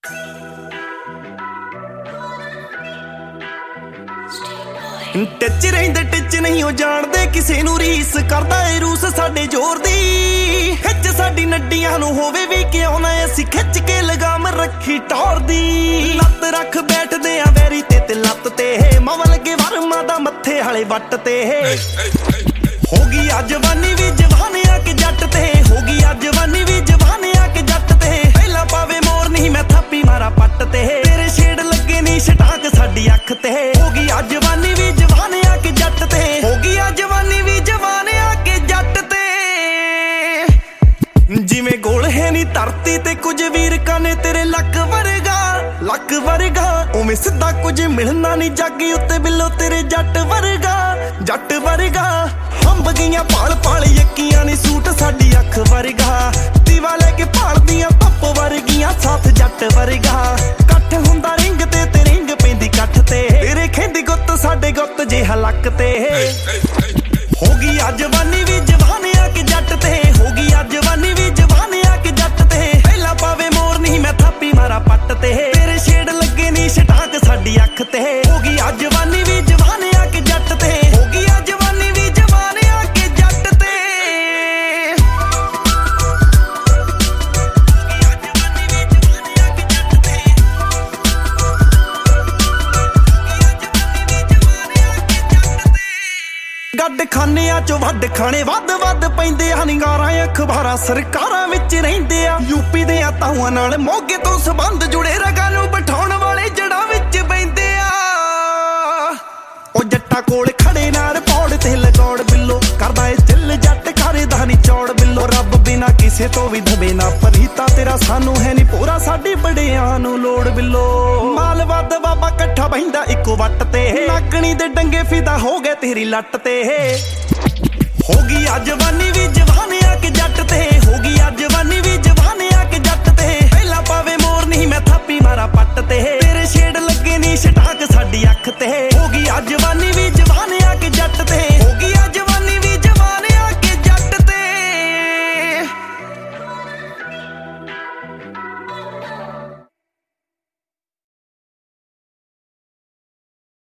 ਟਿੱਚ ਰਹਿੰਦੇ ਟਿੱਚ ਨਹੀਂ ਉਹ ਜਾਣਦੇ ਕਿਸੇ ਨੂੰ ਰੀਸ ਕਰਦਾ ਏ ਰੂਸ ਸਾਡੇ ਜ਼ੋਰ ਦੀ ਖਿੱਚ ਸਾਡੀ ਨੱਡੀਆਂ ਨੂੰ ਹੋਵੇ ਵੀ ਕਿਉਂ ਨਾ ਅਸੀਂ ਖਿੱਚ ਕੇ ਲਗਾਮ ਰੱਖੀ ਟੌਰ ਦੀ ਲੱਤ ਰੱਖ ਬੈਠਦੇ ਆ ਵੈਰੀ ਤੇ ਲੱਤ ਤੇ ਮਵ ਲੱਗੇ ਵਰਮਾ ਦਾ ਮੱਥੇ ਵਾਲੇ ਵੱਟ ਤੇ ਹੋ ਗਈ ਆ ਜਵਾਨੀ ਵੀ ਜਵਾਨ ਆ ਕਿ ਜੱਟ ਤੇ ਹੋ ਗਈ ਆ ਜਵਾਨੀ ਵੀ ਜਵਾਨ ਆ ਕਿ ਜੱਟ ਤੇ ਪਹਿਲਾਂ ਪਾਵੇ ਮੋਰ ਨਹੀਂ ਮੈਂ ਥਾਪੀ ਮਾਰਾ ਪੱਟ ਤੇ ਤੇਰੇ ਛੇੜ ਲੱਗੇ ਨਹੀਂ ਛਟਾਕ ਸਾਡੀ ਅੱਖ ਤੇ ਹੋ ਗਈ ਆ ਜਵਾਨੀ ਵੀ ਜਵਾਨ ਆ ਕਿ ਜੱਟ ਤੇ ਹੋ ਗਈ ਆ ਜਵਾਨੀ ਵੀ ਜਵਾਨ ਆ ਕਿ ਜੱਟ ਤੇ ਜਿਵੇਂ ਗੋਲ ਹੈ ਨਹੀਂ ਧਰਤੀ ਤੇ ਕੁਝ ਵੀਰਕਾਂ ਨੇ ਤੇਰੇ ਲੱਕ ਵਰਗਾ ਉਵੇਂ ਸਿੱਧਾ ਕੁਝ ਮਿਲਣਾ ਨਹੀਂ ਜੱਗ ਉੱਤੇ ਬਿੱਲੋ ਤੇਰੇ ਜੱਟ ਵਰਗਾ ਹੰਬ ਗਈਆਂ ਪਾਲ ਯੱਕੀਆਂ ਨੇ ਸੂਟ ਸਾਡੀ ਅੱਖ ਵਰਗਾ ਦੀਵਾ ਲੈ ਕੇ ਭਾਲਦੀਆਂ ਧੁੱਪ ਵਰਗੀਆਂ ਸਾਥ ਜੱਟ ਵਰਗਾ ਕੱਠ ਹੁੰਦਾ ਰਿੰਗ ਤੇ ਰਿੰਗ ਪੈਂਦੀ ਕੱਠ ਤੇ ਤੇਰੇ ਖੇਂਦੀ ਗੁੱਤ ਸਾਡੇ ਗੁੱਤ ਜਿਹਾ ਲੱਕ ਤੇ ਹੋ ਗਈ ਆ ਜਵਾਨੀ ਵੀ ਜਵਾਨ ਆ ਕਿ ਜੱਟ ਤੇ ਹੋ ਗਈ ਆ ਜਵਾਨੀ ਵੀ ਜਵਾਨ ਆ ਕਿ ਜੱਟ ਤੇ ਪਹਿਲਾਂ ਪਾਵੇ ਮੋਰ ਨਹੀਂ ਮੈਂ ਥਾਪੀ ਮਾਰਾ ਪੱਟ ਤੇ ਤੇਰੇ ਛੇੜ ਲੱਗੇ ਨਹੀਂ ਛਟਾਕ ਸਾਡੀ ਅੱਖ ਤੇ ਹੋ ਗਈ ਆ ਜਵਾਨੀ ਵੀ ਜਵਾਨ ਆ ਕਿ ਜੱਟ ਤੇ ਹੋ ਗਈ ਆ ਜਵਾਨੀ ਵੀ ਜਵਾਨ ਆ ਕਿ ਜੱਟ ਤੇ ਗੱਡ ਖਾਨਿਆਂ ਚੋਂ ਵੱਡ ਖਾਣੇ ਵੱਧ ਪੈਂਦੇ ਆ ਨਿਗਾਰਾਂ ਅਖਬਾਰਾਂ ਸਰਕਾਰਾਂ ਵਿੱਚ ਰਹਿੰਦੇ ਆ ਯੂਪੀ ਦੇ ਤਾਊਆਂ ਨਾਲ ਮੋਗੇ ਤੋਂ ਸੰਬੰਧ ਜੁੜੇ ਰਗਾਂ ਨੂੰ ਬਿਠਾਉਣ ਵਾਲੇ ਜੜਾਂ ਵਿੱਚ ਬੈਂਦੇ ਆ ਉਹ ਜੱਟਾਂ ਕੋਲ ਖੜੇ ਨਾਲ ਪੌੜ ਤੇ ਲਗੌੜ ਬਿੱਲੋ ਕਰਦਾ ਏ ਦਿਲ ਜੱਟ ਕਰਦਾ ਨਹੀਂ ਚੌੜ ਬਿੱਲੋ ਰੱਬ ਬਿਨਾ ਕਿਸੇ ਤੋਂ ਵੀ ਦਬੇ ਨਾ ਪਰੀਤਾ ਤੇਰਾ ਸਾਨੂੰ ਹੈ ਨਹੀਂ ਪੂਰਾ ਸਾਡੀ ਬੜਿਆਂ ਨੂੰ ਲੋੜ ਬਿੱਲੋ ਮਾਲ ਵੱਧ ਬਾਬਾ ਇਕੱਠਾ ਬਹਿੰਦਾ ਇੱਕੋ ਵੱਟ ਤੇ ਨਾਗਣੀ ਦੇ ਡੰਗੇ ਫਿਦਾ ਹੋ ਗਏ ਤੇਰੀ ਲੱਟ ਤੇ ਹੋ ਗਈ ਆ ਜਵਾਨੀ ਵੀ ਜਵਾਨ ਆ ਕਿ ਜੱਟ ਤੇ ਹੋ